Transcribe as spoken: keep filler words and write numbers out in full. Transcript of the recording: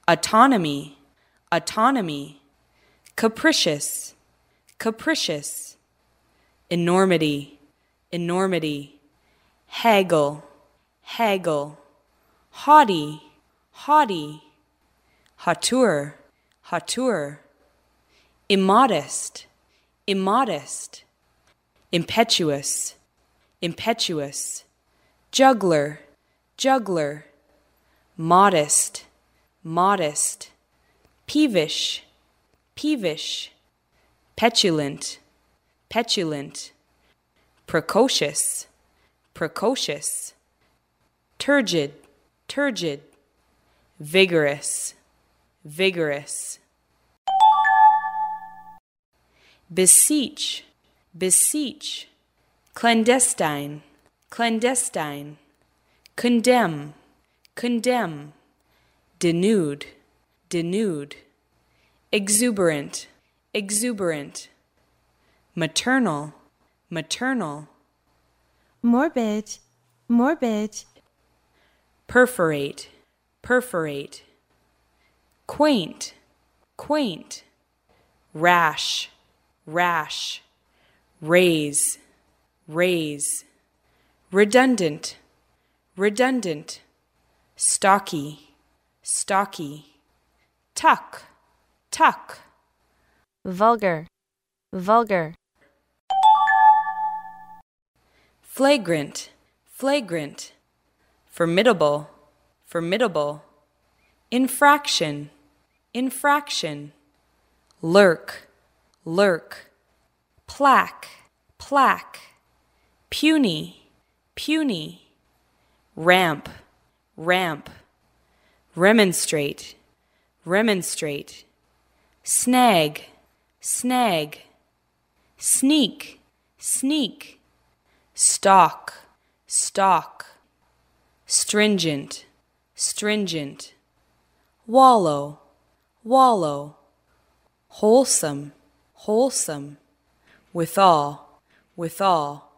autonomy, autonomy, capricious, capricious, enormity, enormity, haggle, haggle, haughty, haughty, hauteur, hauteur, immodest, immodest, impetuous, impetuous, juggler, juggler, modest, modest, peevish, peevish, petulant, petulant, precocious, precocious, turgid, turgid, vigorous, vigorous, beseech, beseech, clandestine, clandestine, condemn, condemn, denude, denude, exuberant, exuberant, maternal, maternal, morbid, morbid, perforate, perforate, quaint, quaint, rash, rash, raise, raise, redundant, redundant, stocky, stocky, tuck, tuck, vulgar, vulgar, flagrant, flagrant, formidable, formidable, infraction, infraction, lurk, lurk, plaque, plaque, puny, puny, ramp, ramp, remonstrate, remonstrate, snag, snag, sneak, sneak, stalk, stalk, stringent, stringent, wallow, wallow, wholesome, wholesome, withal, withal,